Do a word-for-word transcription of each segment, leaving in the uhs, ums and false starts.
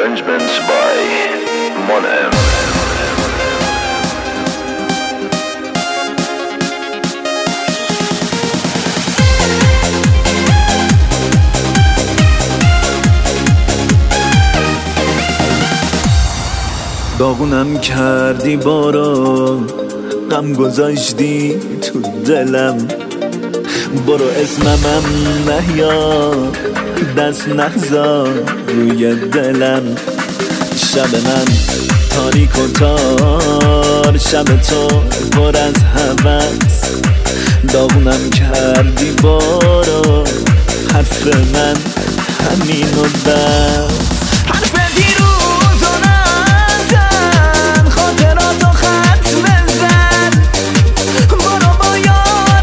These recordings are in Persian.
arrangements by Monem. داغونم کردی بارا، غم گذاشتی تو دلم. برو اسممم نهیار، دست نزار روی دلم. شب من تاریک و تار، شب تو پر از هوس. داغونم کردی بارا، حرف من همین و بس. حرف دیروز و نزن، خاطراتو خط بزن. برو با یار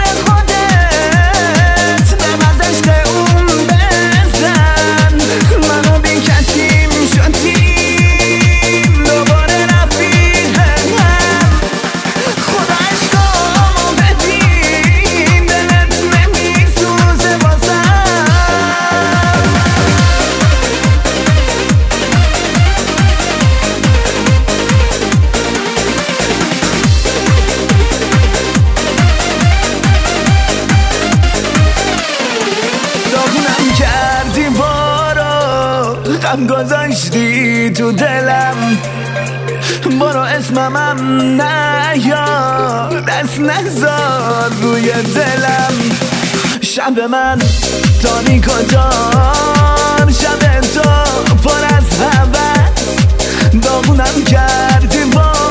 خودت نماز عشق اون بزن. منو بی کسیم شدیم، دوباره رفیقم. خدا عشقامو بدین، دلت نمیسوزه بازم. داغونم کردی بارا، غم گذاشتی تو دلم. برو اسممم نیار، دست نزار روی دلم. شب من تاریک و تار، شب تو پر از هوس. داغونم کردی بارا،